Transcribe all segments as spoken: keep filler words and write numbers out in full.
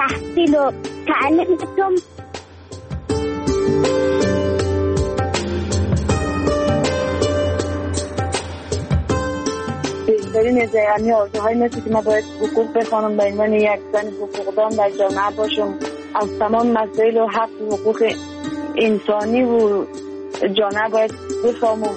تحصیل و تعلیمتون. بهترین از یعنی آرزوهای مثل که من باید حقوق بخوانم به عنوان یک زن حقوقدان در جامعه باشم، از تمام مسائل و حق و حقوق انسانی و جامعه باید بفهمم.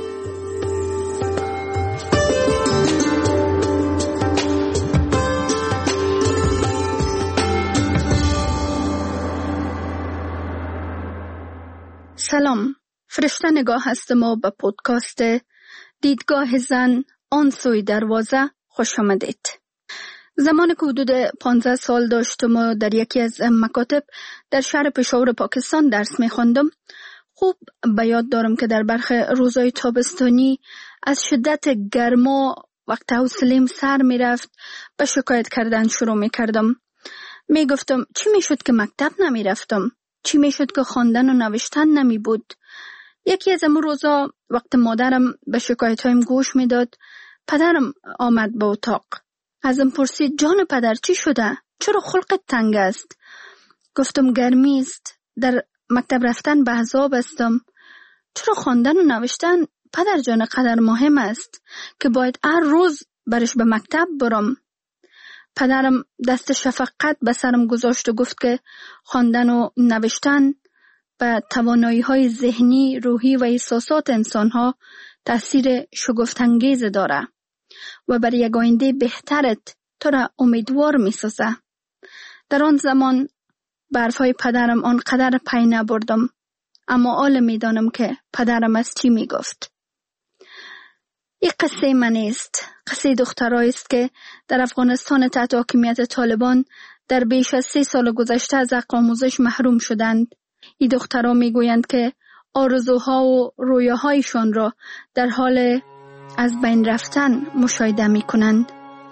سلام، فرشته نگاه هستم و به پودکاست دیدگاه زن آن سوی دروازه خوش آمدید. زمان که حدود پانزده سال داشتم و در یکی از مکاتب در شهر پشاور پاکستان درس می خواندم، خوب به یاد دارم که در برخی روزهای تابستانی از شدت گرما وقت حوصله‌ام سر می رفت به شکایت کردن شروع می کردم. می گفتم چی می شد که مکتب نمی رفتم؟ چی می شد که خواندن و نوشتن نمی بود؟ یکی از امون روزا وقت مادرم به شکایت هایم گوش می داد، پدرم آمد به اتاق. ازم پرسید جان پدر چی شده؟ چرا خلقت تنگ است؟ گفتم گرمی است، در مکتب رفتن به عذاب استم. چرا خواندن و نوشتن پدر جان قدر مهم است که باید هر روز برش به مکتب برم؟ پدرم دست شفقت به سرم گذاشت و گفت که خواندن و نوشتن به توانایی‌های ذهنی، روحی و احساسات انسان‌ها تأثیر شگفت‌انگیز داره و برای یک آینده بهترت تو را امیدوار می‌سازه. در آن زمان به حرف‌های پدرم آنقدر پی نبردم، اما حالا می‌دانم که پدرم از چی می‌گفت. این قصه من است، قصه دخترایی است که در افغانستان تحت حاکمیت طالبان در بیش از سه سال گذشته از حق آموزش محروم شدند. این دخترها میگویند که آرزوها و رویاهایشان را در حال از بین رفتن مشاهده میکنند.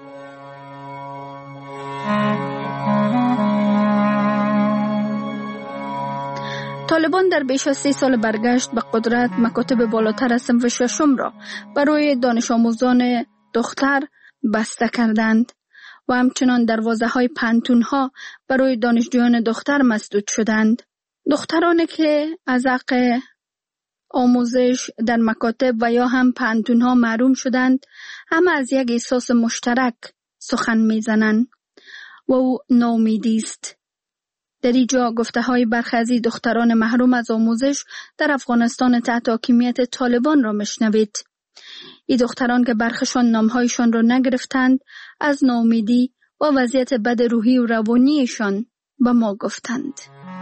طالبان در بیش از سه سال برگشت به قدرت مکاتب بالاتر از صنف ششم را برای دانش آموزان دختر بسته کردند و همچنان دروازه های پانتون ها برای دانشجویان دختر مسدود شدند. دخترانی که از حق آموزش در مکاتب و یا هم پانتون ها محروم شدند، همه از یک احساس مشترک سخن میزنند و او ناامیدی است. در اینجا گفته های برخی از دختران محروم از آموزش در افغانستان تحت حاکمیت طالبان را مشنوید. این دختران که برخشان نامهایشان را نگرفتند، از ناامیدی و وضعیت بد روحی و روانیشان به ما گفتند.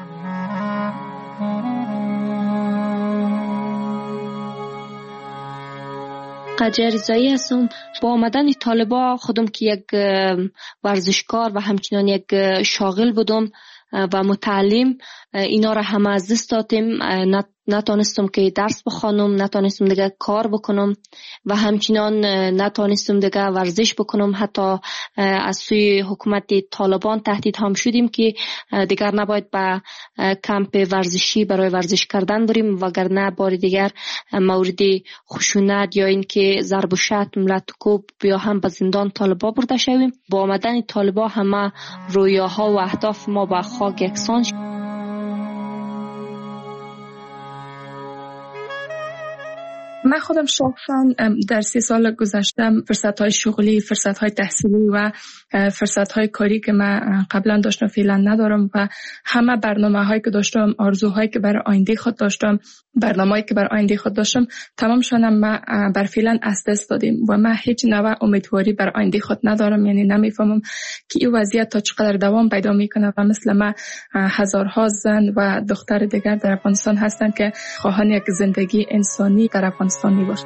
قجر رضایی هستم. با آمدن طالبا خودم که یک ورزشکار و همچنان یک شاغل بودم و متعلم، اینا را همه از دست دادیم. نتانستم که درس بخوانم، نتانستم دیگه کار بکنم و همچنان نتانستم دیگه ورزش بکنم. حتی از سوی حکومت طالبان تهدید هم شدیم که دیگر نباید به کمپ ورزشی برای ورزش کردن بریم، وگرنه بار دیگر مورد خشونت یا این که ضرب و شتم، لط و کوب یا هم به زندان طالبا برده شویم. با آمدن طالبا همه رویاها و اهداف ما به خاک یکسان شد. من خودم شخصا در سی سال گذشتم فرصت‌های شغلی، فرصت‌های تحصیلی و فرصت‌های کاری که من قبلا داشتم فعلا ندارم و همه برنامه‌هایی که داشتم، آرزوهایی که برای آینده خود داشتم، برنامه‌ای که برای آینده خود داشتم، تمامشون ما بر فعلا از دست دادیم و من هیچ نوع امیدواری برای آینده خود ندارم. یعنی نمیفهمم که این وضعیت تا چقدر دوام پیدا میکنه و مثل ما هزارها زن و دختر دیگر در افغانستان هستند که خواهان یک زندگی انسانی در افغانستان میباشند.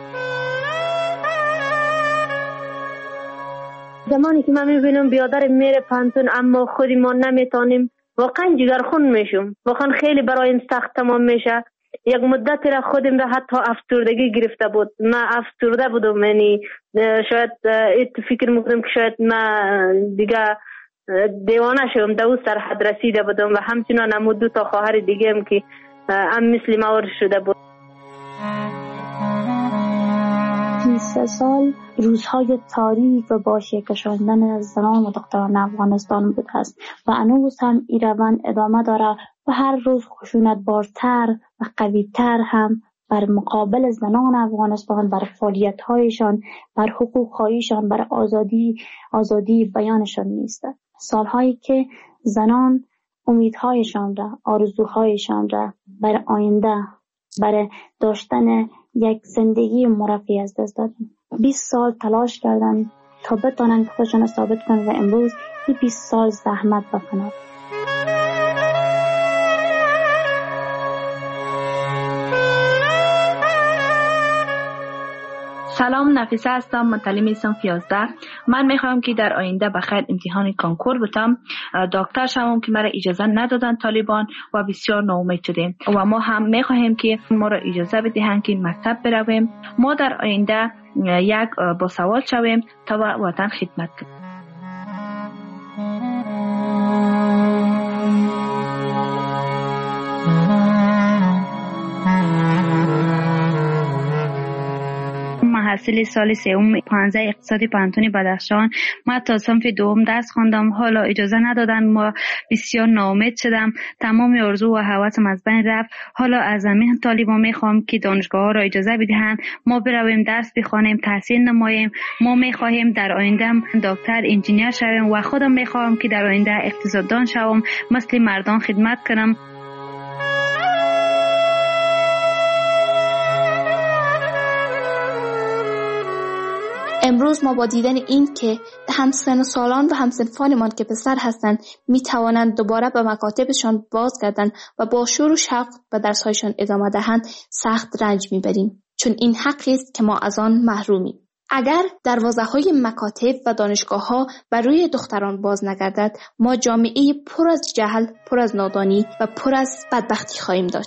زمانی که من میبینم بیادر میره پانتون اما خودی ما نمیتونیم، واقعا جگرخون میشم. واقعا خیلی برایم سخت تمام میشه. یک مدتی را خودم را حتی افسردگی گرفته بود. من افسرده بودم، یعنی شاید فکر میکنم که شاید من دیگه دیوانه شدم. در اون سرحد رسیده بودم و همچنان هم دو تا خواهر دیگه هم که هم مثل ما شده بود. سه سال روزهای تاریک و با شکشاندن زنان و دختران افغانستان بوده است و هنوز هم این روند ادامه داره و هر روز خشونت بارتر و قویتر هم بر مقابل زنان افغانستان، بر فعالیت‌هایشان، بر حقوق‌هایشان، بر آزادی آزادی بیانشان نیست. سالهایی که زنان امیدهایشان را، آرزوهایشان را بر آینده، برای داشتن یک زندگی مرفه از دست دادن. بیست سال تلاش کردن تا بتونن خودشون ثابت کنن و امروز این بیست سال زحمت و فنا. سلام، نفیسه هستم، متعلم صنف یازده. من میخوام که در آینده بخیر امتحان کانکور بتم، دکتر شوم که مرا اجازه ندادن طالبان و بسیار ناامید شدیم و ما هم میخواهیم که ما را اجازه بدهند که مکتب برویم. ما در آینده یک با سوال شویم تا وطن خدمت کنیم. محصل سال سوم پانزده اقتصادی پانتون بدخشان. ما تا صنف دوم درس خواندم، حالا اجازه ندادن، ما بسیار ناامید شدم، تمام آرزو و هوسم از بین رفت. حالا از همین طالبان میخوام که دانشگاه ها را اجازه بدهند ما برویم درس بخوانیم، تحصیل نماییم. ما میخواهیم در آینده دکتر، انجینیر شویم و خودم میخوام که در آینده اقتصاددان شوم، مثل مردان خدمت کنم. امروز ما با دیدن این که همسن سالان و همسنفانمان که پسر هستند می توانند دوباره به مکاتبشان بازگردند و با شور و شوق به درسهایشان ادامه دهند سخت رنج می بریم، چون این حقی است که ما از آن محرومیم. اگر دروازه‌های مکاتب و دانشگاه‌ها بر روی دختران باز نگردد، ما جامعه پر از جهل، پر از نادانی و پر از بدبختی خواهیم داشت.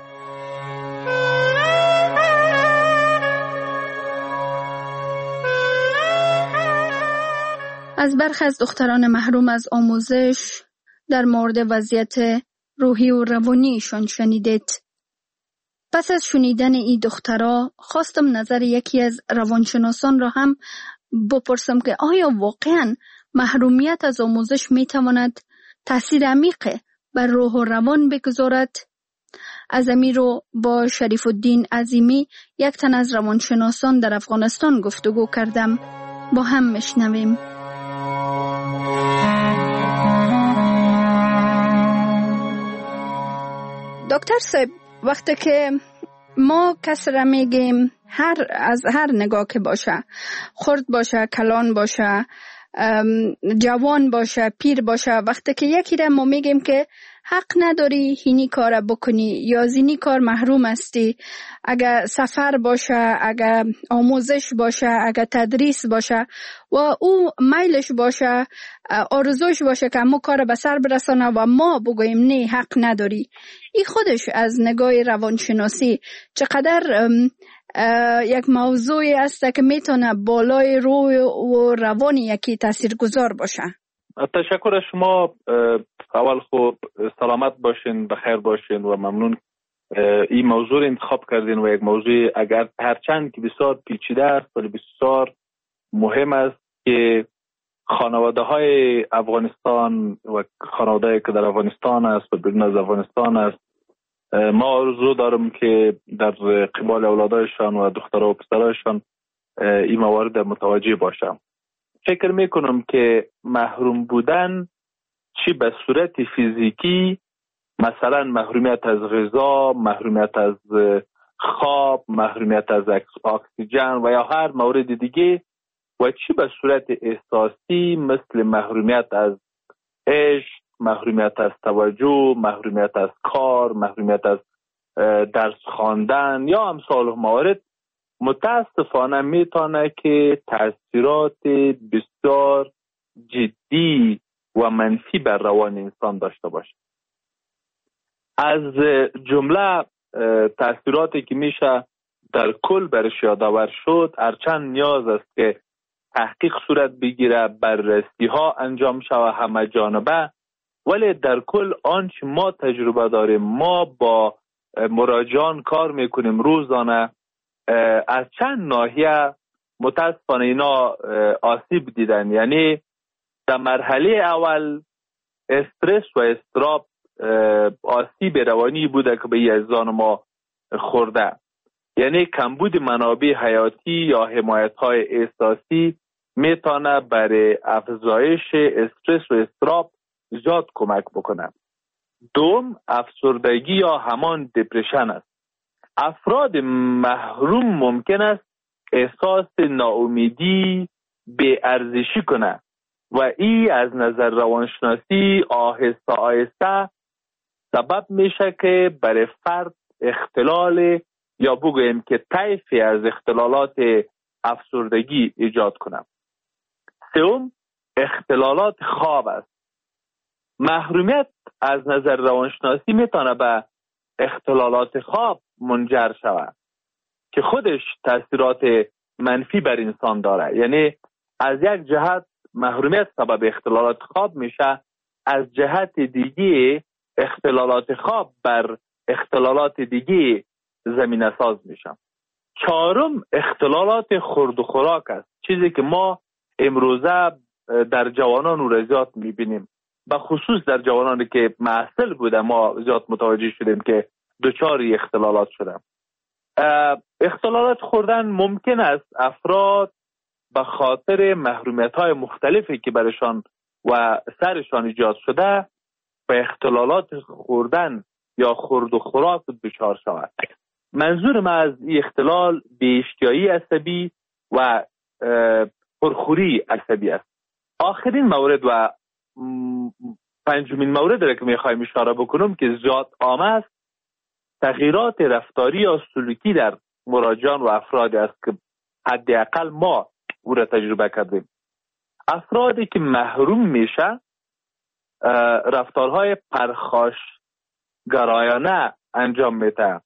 از برخی از دختران محروم از آموزش در مورد وضعیت روحی و روانیشان شنیدید. پس از شنیدن این دخترها خواستم نظر یکی از روانشناسان را هم بپرسم که آیا واقعاً محرومیت از آموزش میتواند تأثیر عمیق بر روح و روان بگذارد؟ از امیر رو با شریف الدین عظیمی، یک تن از روانشناسان در افغانستان، گفتگو کردم. با هم میشنویم. دکتر صاحب، وقتی که ما کس را میگیم، هر از هر نگاه که باشه، خرد باشه، کلان باشه، جوان باشه، پیر باشه، وقتی که یکی را ما میگیم که حق نداری اینی کار بکنی یا زینی کار محروم هستی، اگر سفر باشه، اگر آموزش باشه، اگر تدریس باشه و او میلش باشه، آرزوش باشه که همون کار به سر برسانه و ما بگوییم نه حق نداری، این خودش از نگاه روانشناسی چقدر یک موضوعی است که میتونه بالای روح و روان یکی تاثیرگذار باشه. تشکر از شما. اول خوب سلامت باشین، بخیر باشین و ممنون این موضوع انتخاب کردین و یک موضوع اگر هرچند که بسیار پیچیده است ولی بسیار مهم است که خانواده های افغانستان و خانواده که در افغانستان است و بیرون از افغانستان است، ما آرزو دارم که در قبال اولادایشان و دخترها و پسرایشان این موارد متوجه باشم. فکر میکنم که محروم بودن چی به صورت فیزیکی، مثلا محرومیت از غذا، محرومیت از خواب، محرومیت از اکسیژن و یا هر مورد دیگه، و چی به صورت احساسی مثل محرومیت از عشق، محرومیت از توجه، محرومیت از کار، محرومیت از درس خواندن یا امثال موارد، متاسفانه میتونه که تاثیرات بسیار جدی و منفی بر روان انسان داشته باشه. از جمله تاثیراتی که میشه در کل برش یادآور شد، هرچند نیاز است که تحقیق صورت بگیره، بررسی ها انجام شود همه جانبه، ولی در کل آنچه ما تجربه داریم، ما با مراجعان کار میکنیم روزانه، از چند ناحیه متاسفانه اینا آسیب دیدن. یعنی در مرحله اول استرس و اضطراب آسیب روانی بوده که به یزدان ما خورده. یعنی کمبود منابع حیاتی یا حمایت‌های احساسی میتونه برای افزایش استرس و اضطراب زیاد کمک بکنه. دوم، افسردگی یا همان دپرشن است. افراد محروم ممکن است احساس ناامیدی، بی‌ارزشی کنه و این از نظر روانشناسی آهسته آهسته سبب میشه که برای فرد اختلال یا بگوییم که طیفی از اختلالات افسردگی ایجاد کنه. سوم، اختلالات خواب است. محرومیت از نظر روانشناسی میتونه به اختلالات خواب منجر شود که خودش تاثیرات منفی بر انسان داره. یعنی از یک جهت محرومیت سبب اختلالات خواب میشه، از جهت دیگه اختلالات خواب بر اختلالات دیگه زمینه ساز میشه. چهارم، اختلالات خورد و خوراک است، چیزی که ما امروزه در جوانان و زیاد میبینیم، به خصوص در جوانانی که معسل بوده ما زیاد متوجه شدیم که دچار اختلالات شدن. اختلالات خوردن ممکن است افراد به خاطر محرومیت‌های مختلفی که برشان و سرشان ایجاد شده به اختلالات خوردن یا خورد و خوراک دچار شود. منظور ما از این اختلال بی‌اشتهایی عصبی و پرخوری عصبی است. آخرین مورد و پنجمین مورد که میخوایم اشاره بکنم که زیاد عام است، تغییرات رفتاری یا سلوکی در مراجعان و افرادی است که حداقل ما او را تجربه کردیم. افرادی که محروم میشه رفتارهای پرخاش گرایانه انجام میده،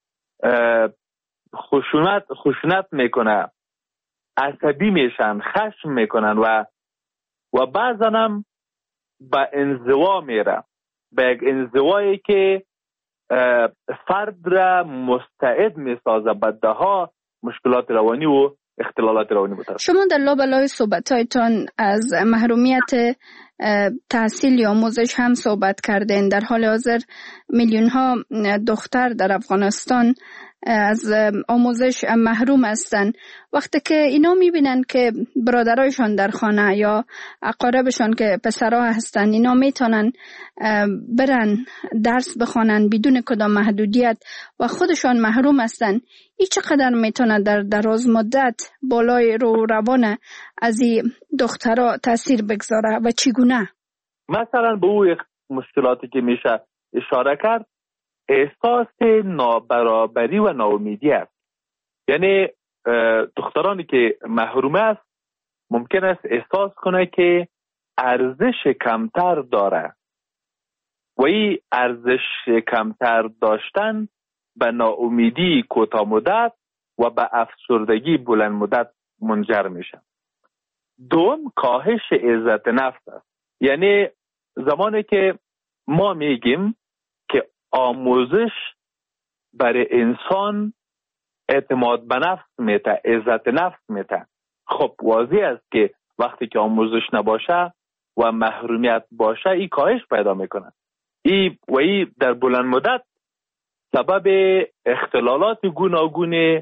خشونت خشونت میکنه، عصبی میشن، خشم میکنن و و بعضا هم به انزوا میره، به یک انزوایی که فرد را مستعد میسازه به دهها مشکلات روانی و اختلالات روانی بوده. شما در لابلای صحبت‌هایتان از محرومیت تحصیل یا آموزش هم صحبت کردین. در حال حاضر میلیون ها دختر در افغانستان از آموزش محروم هستند. وقتی که اینا میبینن که برادرایشان در خانه یا اقاربشان که پسرها هستن اینا میتونن برن درس بخوانن بدون کدام محدودیت و خودشان محروم هستن، این چقدر میتونه در دراز مدت بالای رو روان از این دخترها تاثیر بگذاره و چگونه؟ مثلا به اون مشکلاتی که میشه اشاره کرد، احساس نابرابری و ناامیدی است. یعنی دخترانی که محروم است ممکن است احساس کنه که ارزش کمتر داره و این ارزش کمتر داشتن به ناامیدی کوتاه مدت و به افسردگی بلند مدت منجر میشه. دوم، کاهش عزت نفس است. یعنی زمانی که ما میگیم که آموزش برای انسان اعتماد به نفس میده، عزت نفس میده، خب واضح است که وقتی که آموزش نباشه و محرومیت باشه این کاهش پیدا میکنه. ای و ای در بلند مدت سبب اختلالات گوناگون،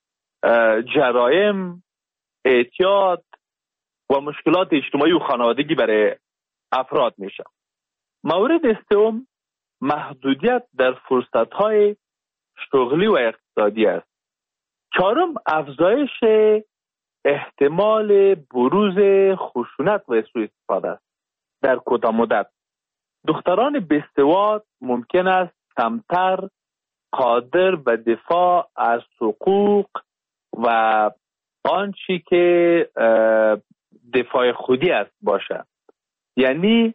جرایم، اعتیاد و مشکلات اجتماعی و خانوادگی برای افراد میشه. مورد سوم، محدودیت در فرصت‌های شغلی و اقتصادی است. چهارم، افزایش احتمال بروز خشونت و سوء استفاده است. در کوتاه مدت دختران بی‌سواد ممکن است کمتر قادر به دفاع از حقوق و آنچه که دفاع خودی است باشه. یعنی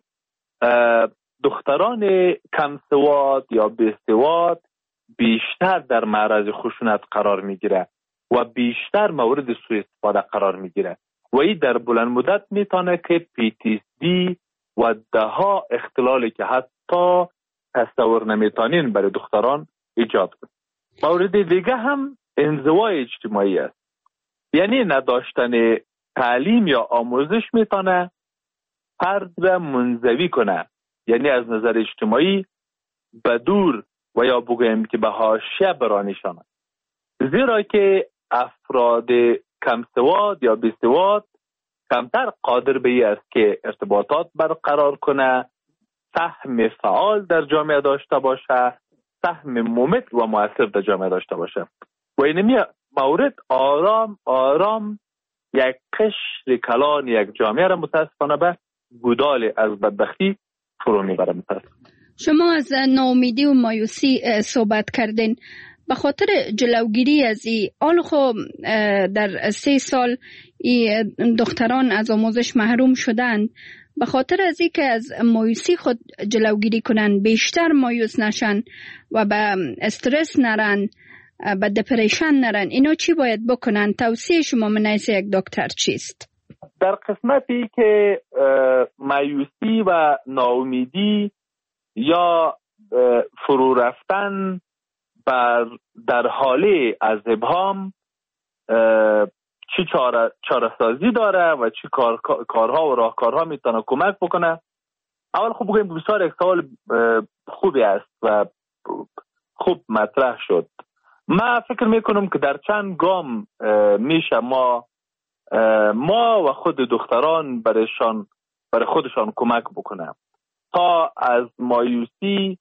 دختران کم سواد یا بی‌سواد بیشتر در معرض خشونت قرار میگیره و بیشتر مورد سوء استفاده قرار میگیره و این در بلند مدت میتونه که پی تی اس دی و دهها اختلالی که حتی تصور نمیتونین برای دختران ایجاد کنه. مورد دیگه هم انزوای اجتماعی است. یعنی نداشتن تعلیم یا آموزش میتونه فرد را منزوی کنه، یعنی از نظر اجتماعی به دور و یا بگویم که به حاشیه برانشانه، زیرا که افراد کم سواد یا بی سواد کمتر قادر به ای است که ارتباطات برقرار کنه، سهم فعال در جامعه داشته باشه، سهم ممت و مؤثر در جامعه داشته باشه. و اینمی مورد آرام آرام یک قشر کلان یک جامعه را متاسفانه به گودال از بدبختی فرو میبره. متاسفانه شما از ناامیدی و مایوسی صحبت کردین. به خاطر جلوگیری از این آل خو در سه سال ای دختران از آموزش محروم شدند، به خاطر از این که از مایوسی خود جلوگیری کنن، بیشتر مایوس نشن و به استرس نرن، به دپریشن نرن، اینا چی باید بکنن؟ توصیه شما من حیث یک دکتر چیست؟ در قسمتی که مایوسی و ناامیدی یا فرو رفتن بر در حاله از ابهام چی چاره چاره سازی داره و چی کار کارها و راهکارها میتونه کمک بکنه. اول خوب بگیم بسیار یک سوال خوبی است و خوب مطرح شد. من فکر میکنم که در چند گام میشه ما ما و خود دختران برایشان برای خودشان کمک بکنه تا از مایوسی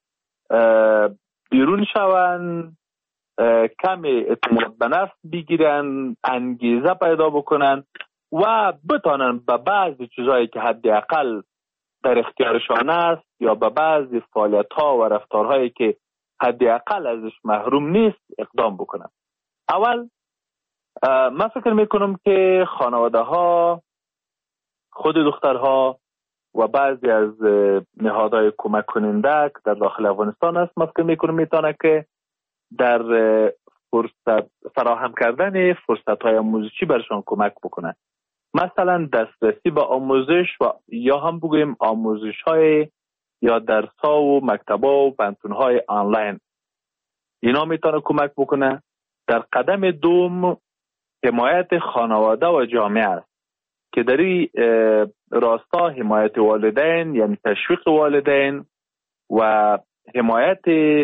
بیرون شون، کم اعتماد به نفس بگیرن، انگیزه پیدا بکنن و بتانن به بعضی چیزایی که حداقل در اختیارشان است یا به بعضی فعالیت‌ها و رفتارهایی که حداقل ازش محروم نیست اقدام بکنن. اول من فکر میکنم که خانواده ها، خود دخترها و بعضی از نهادهای کمک کننده که در داخل افغانستان است، من فکر میکنم میتونه که در فرصت فراهم کردن فرصت های آموزشی برشان کمک بکنه. مثلا دسترسی به آموزش و یا هم بگویم آموزش های یا درس ها و مکتب ها و پانتون های آنلاین، اینا میتونه کمک بکنه. در قدم دوم حمایت خانواده و جامعه است که در این راستا حمایت والدین یعنی تشویق والدین و حمایت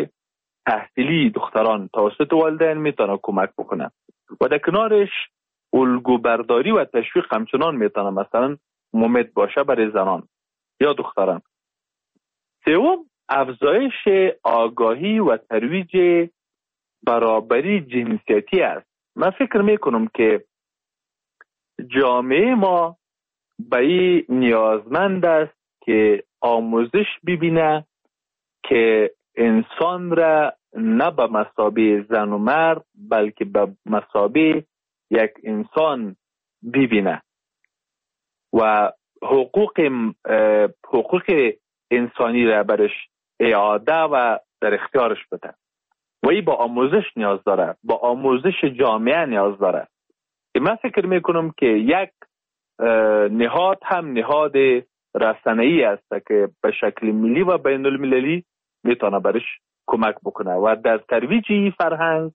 تحصیلی دختران توسط والدین میتونه کمک بکنه و در کنارش الگو برداری و تشویق همچنان میتونه مثلا ممد باشه برای زنان یا دختران. سوم افزایش آگاهی و ترویج برابری جنسیتی است. من فکر میکنم که جامعه ما به این نیازمند است که آموزش ببینه که انسان را نه به مثابه زن و مرد بلکه به مثابه یک انسان ببینه و حقوق حقوق انسانی را برش اعاده و در اختیارش بده و این با آموزش نیاز داره، با آموزش جامعه نیاز داره. من فکر میکنم که یک نهاد هم نهاد رسانه‌ای است که به شکل ملی و بین المللی میتونه برش کمک بکنه و در ترویج این فرهنگ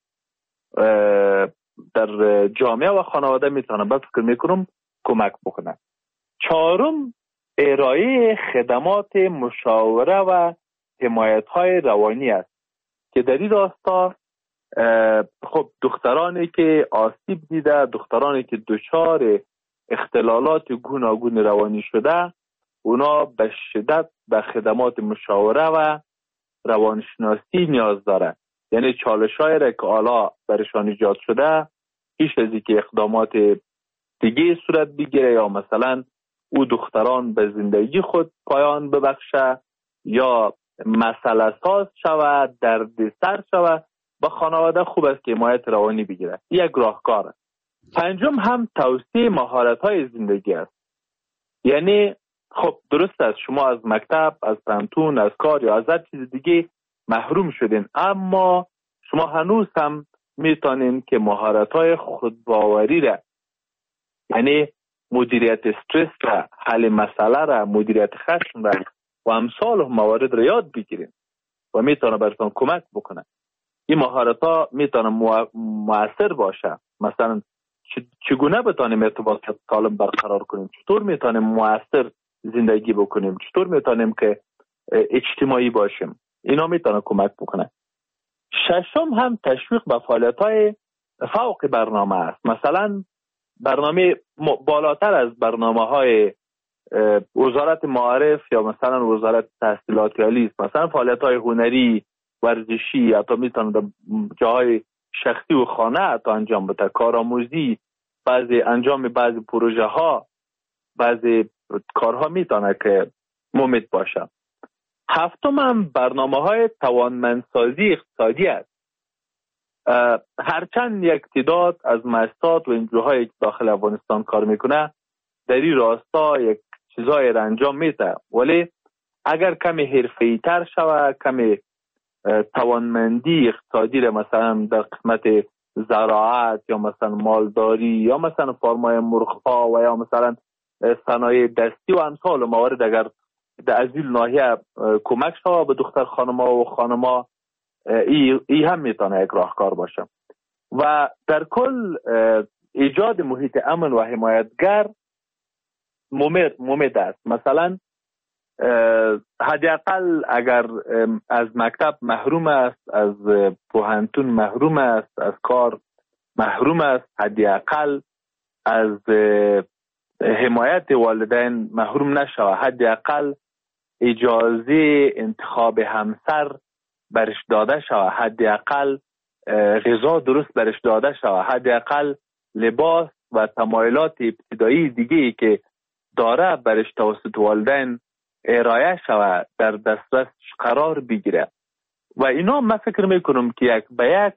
در جامعه و خانواده میتونه به فکر میکنم کمک بکنه. چهارم ارائه خدمات مشاوره و حمایت های روانی است که در این راستا خب دخترانی که آسیب دیده، دخترانی که دچار اختلالات گوناگون روانی شده، اونا به شدت به خدمات مشاوره و روانشناسی نیاز داره. یعنی چالش‌هایی را که حالا برشان ایجاد شده پیش از اینکه اقدامات دیگه صورت بگیره یا مثلا او دختران به زندگی خود پایان ببخشه یا مسئله ساز شود، دردسر شود، با خانواده خوب است که حمایت روانی بگیره. یک راهکار است. پنجم هم توسعه مهارت‌های زندگی است. یعنی خب درست است شما از مکتب، از پانتون، از کار یا از هر چیز دیگه محروم شدین، اما شما هنوز هم میتونین که مهارت‌های خودباوری را، یعنی مدیریت استرس را، حل مسئله را، مدیریت خشم را و امثال موارد را یاد بگیرین و میتونه براتون کمک بکنه. این مهارت‌ها میتونه مؤثر باشه. مثلا چگونه بتانیم ارتباطات سالم برقرار کنیم، چطور میتونیم مؤثر زندگی بکنیم، چطور میتونیم که اجتماعی باشیم، اینا میتونه کمک بکنه. ششم هم تشویق به فعالیت‌های فوق برنامه است. مثلا برنامه بالاتر از برنامه‌های وزارت معارف یا مثلا وزارت تحصیلات عالی است. مثلا فعالیت‌های هنری، ورزشی، حتی میتونه در جاهای شخصی و خانه حتی انجام بده، کارآموزی، بعضی انجام بعضی پروژه ها، بعضی کارها میتونه که مفید باشه. هفتم هم برنامه‌های توانمندسازی اقتصادی است. هرچند یک تعداد از مؤسسات و انجوهای داخل افغانستان کار میکنه در این راستا یک چیزای را انجام میده، ولی اگر کمی حرفه‌ای تر شود، کمی توانمندی اقتصادی را مثلا در قسمت زراعت یا مثلا مالداری یا مثلا فارمای مرغ‌ها و یا مثلا صنایع دستی و امثال موارد اگر در از این ناحیه کمک شود به دختر خانم‌ها و خانم‌ها، ای, ای هم میتونه یک راهکار باشه. و در کل ایجاد محیط امن و حمایتگر ممید ممید است. مثلا حداقل اگر از مکتب محروم است، از پوهنتون محروم است، از کار محروم است، حداقل از حمایت والدین محروم نشود، حداقل اجازه انتخاب همسر برش داده شود، حداقل غذا درست برش داده شود، حداقل لباس و تمایلات ابتدایی دیگه‌ای که داره برش توسط والدین ارائه شود، در دسترس قرار بگیره. و اینا من فکر میکنم که یک به یک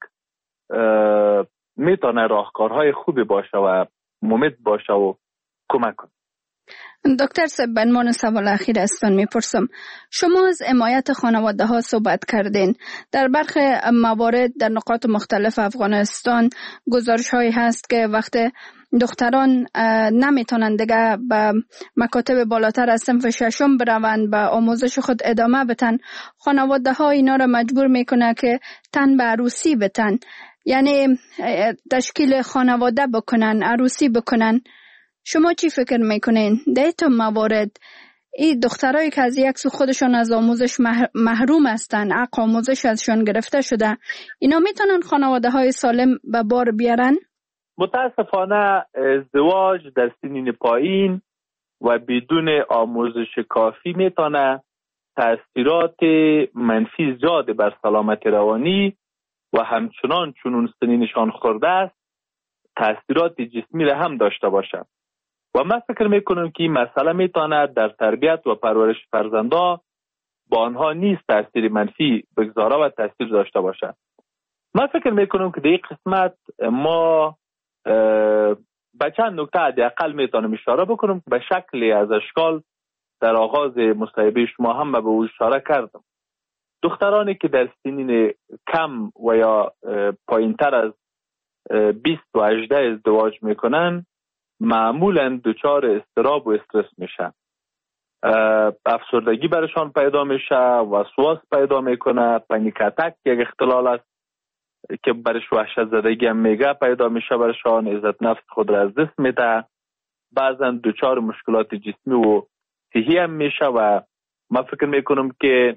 میتونه راهکارهای خوبی باشه و مفید باشه و کمک کنه. دکتر صاحب، به عنوان سوال اخیر ازتان میپرسم، شما از حمایت خانواده ها صحبت کردین. در برخی موارد در نقاط مختلف افغانستان گزارش هایی هست که وقت دختران نمیتونن دیگه به مکاتب بالاتر از صنف ششم بروند، به آموزش خود ادامه بتن، خانواده ها اینا را مجبور میکنه که تن به عروسی بتن، یعنی تشکیل خانواده بکنن، عروسی بکنن. شما چی فکر میکنین؟ در این موارد این دخترایی که از یک سو خودشون از آموزش محروم هستن، حق آموزش ازشون گرفته شده، اینا میتونن خانواده های سالم به بار بیارن؟ متاسفانه ازدواج در سنین پایین و بدون آموزش کافی میتونه تأثیرات منفی زیاد بر سلامت روانی و همچنان چون اون سنینشان خورده است تأثیرات جسمی را هم داشته باشه. و من فکر میکنم که این مسئله میتونه در تربیت و پرورش فرزندا با آنها نیز تأثیر منفی بگذاره و تأثیر داشته باشه. من فکر میکنم که در این قسمت ما به چند نکته حداقل میتونم اشاره بکنم به شکلی از اشکال در آغاز مصاحبه شما هم به او اشاره کردم. دخترانی که در سنین کم و یا پایینتر از بیست و هجده ازدواج میکنن معمولا دچار اضطراب و استرس میشن، افسردگی برشان پیدا میشه، وسواس پیدا میکنه، پنیک اتک یک اختلال است که برش وحشت زدگی هم میگه پیدا میشه برشان، عزت نفس خود را از دست میده، بعضا دچار مشکلات جسمی و صحی هم میشه. و من فکر میکنم که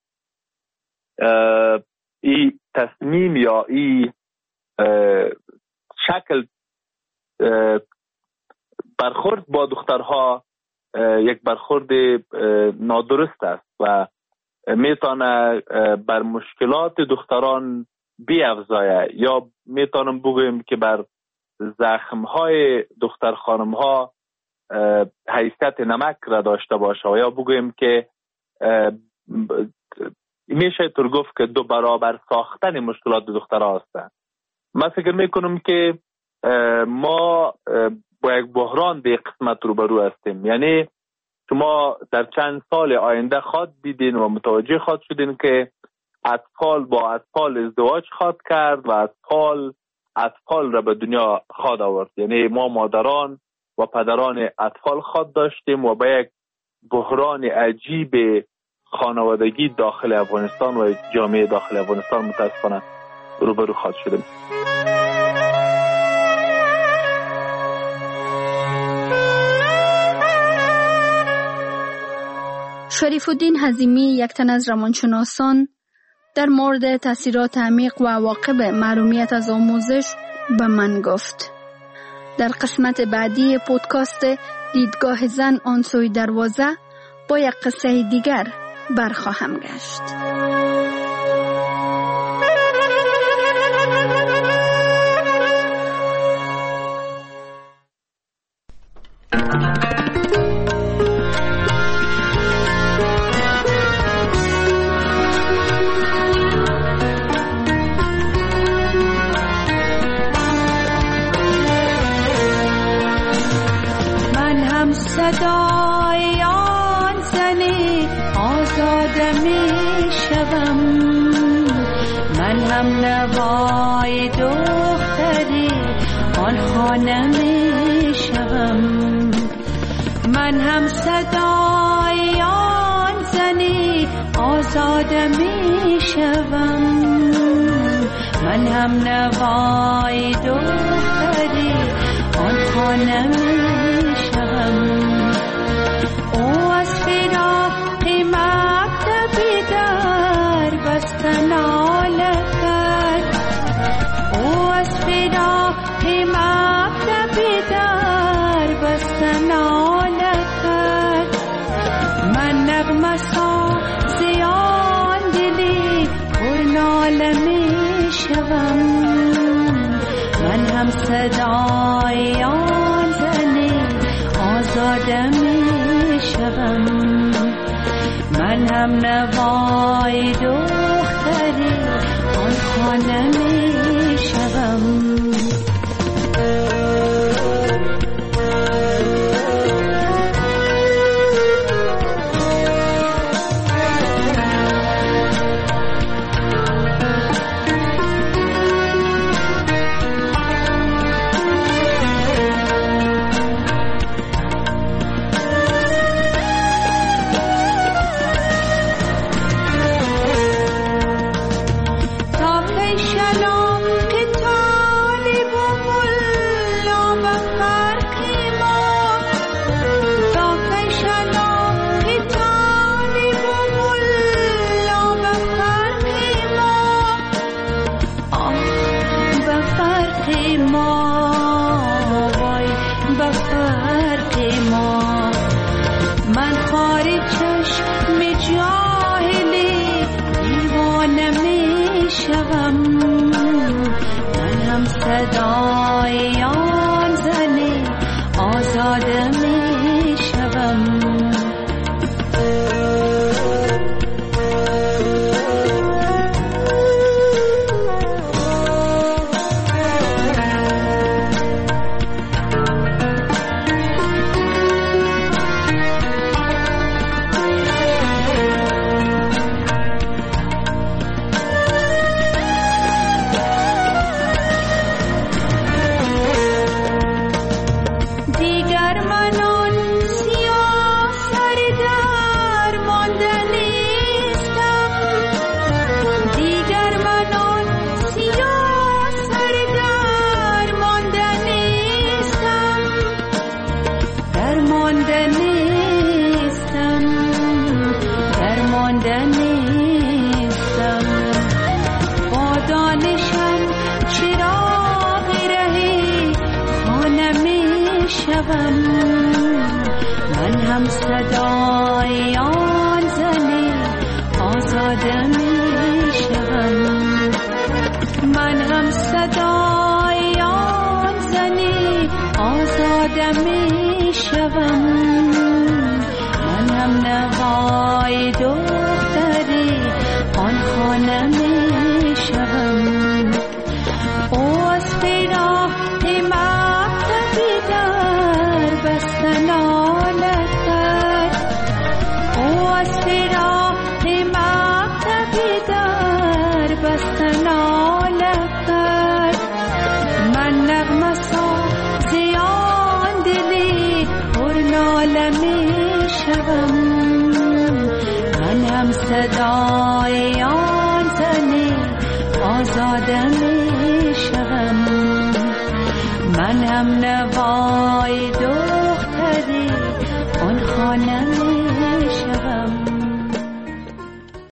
این تصمیم یا این شکل برخورد با دخترها یک برخورد نادرست است و میتونه بر مشکلات دختران بیافزایه، یا میتونم بگویم که بر زخمهای دختر خانمها حیثیت نمک را داشته باشه، و یا بگویم که میشه طور گفت که دو برابر ساختن مشکلات دخترها هستند. من فکر میکنم که ما با یک بحران در قسمت روبرو هستیم. یعنی شما در چند سال آینده خواد دیدین و متوجه خواد شدین که اطفال با اطفال ازدواج خواد کرد و اطفال اطفال را به دنیا خواد آورد. یعنی ما مادران و پدران اطفال خواد داشتیم و با یک بحران عجیب خانوادگی داخل افغانستان و جامعه داخل افغانستان متاسفانه روبرو خواد شدیم. شریف الدین حزیمی، یک تن از روانشناسان، در مورد تاثیرات عمیق و عواقب محرومیت از آموزش به من گفت. در قسمت بعدی پودکاست دیدگاه زن آن سوی دروازه با یک قصه دیگر برخواهم گشت. صدای آن زنی آزاده می شوم، من هم نوای دختری آن خانه می شوم. من هم صدای آن زنی آزاده می شوم، من هم نوای دختری آن خانه می شوم. او از فراق مکتبی در بستن ناله کرد، او از فراق مکتبی در بستن ناله کرد. من نغمه ساز آن دلی پر ناله می شوم، من هم صدای آن زنی آزاده می شوم، من هم نوای دختری آن خانه می شوم. صدای آن زنی آزاده می شوم. من هم صدای آن زنی آزاده می شوم، من هم صدای آن زنی آزاده می شوم، من هم نوای دختری آن خانه می شوم. او از فراق مکتبی در بستن ناله کرد، او از فراق مکتبی در بستن ناله کرد. من نغمه ساز آن دلی پر ناله می شوم، من هم صدای آن زنی آزاده می شوم، من هم نوای دختری آن خانه